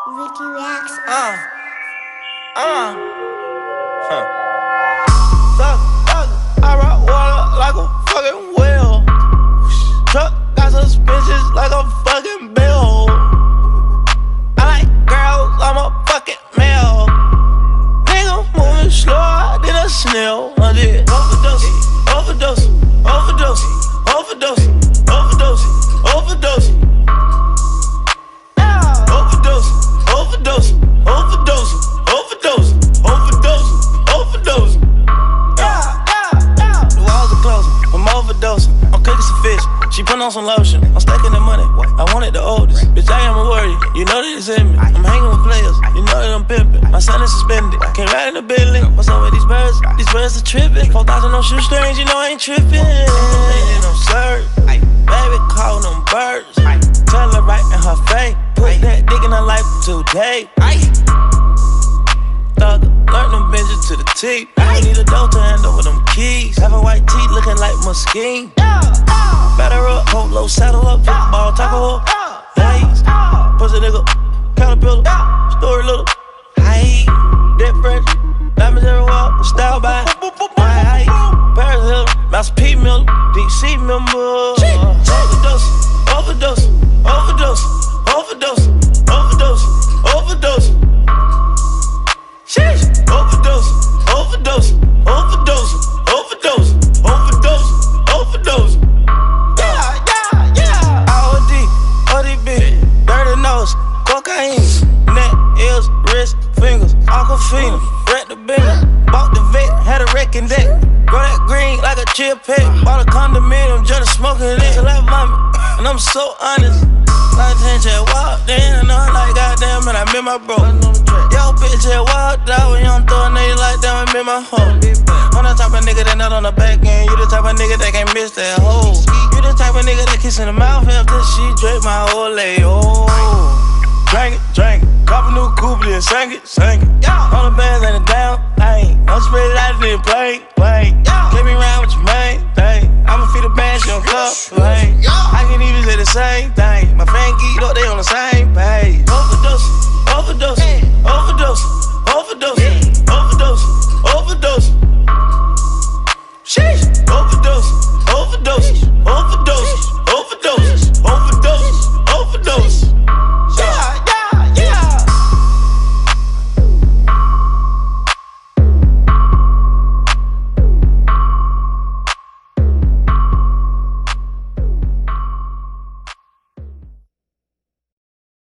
Ricky Reacts. Huh. I rock water like a fucking whale. Truck got suspensions like a fucking bell. I like girls, I'm a fucking male. Nigga moving slower than a snail. I did overdose, overdose, overdose, overdose, overdose, overdose. Overdose, overdose, overdose, overdose, overdose, overdose. The walls are closing, I'm overdosing. I'm cooking some fish, she put on some lotion. I'm stacking the money, I wanted the oldest. Bitch, I am a warrior, you know that it's in me. I'm hanging with players, you know that I'm pimping. My son is suspended, I can't ride in the Bentley. What's up with these birds? These birds are tripping. 4,000 on shoestrings, you know I ain't tripping. Ain't no surf, baby, call them birds. Tell her right in her face, put that dick in her life today. Thug, learn them bitches to the teeth. I need a dope to hand over them keys. Have a white tee looking like Muskeen. Batter up, hold low, saddle up, flip the ball, tackle up. Haze, pussy nigga, caterpillar, story little. Hey, dead fresh, diamonds everywhere, style by my height. Paris Hill, Master P Miller, Deep Sea member. Overdose, overdose, overdose, overdose, overdose, overdose. Sheesh. Overdose, overdose, overdose, overdose, overdose, overdose. OD, ODB, dirty nose, cocaine, neck, ears, wrist, fingers, Aquafina, wreck the bender, bought the vet, had a wrecking deck, grow that green like a chill pet, bought a condominium, just smoking it, till I vomit, and I'm so honest. Like 10 just walked in, and I'm like, goddamn, and I met my bro. Yo, bitch just walked out, when you don't throw a nigga like that, I met my hoe. I'm the type of nigga that not on the back end, you the type of nigga that can't miss that hoe. You the type of nigga that kiss in the mouth after she drink my whole leg, oh. Drink it, cop a new coupe, then sing it. All the bands ain't a damn thing, don't spread it out, then play. Get me round with your main thing, I'ma feed the band, she don't club, I can't even say the same thing. My fan geeked up, they on the same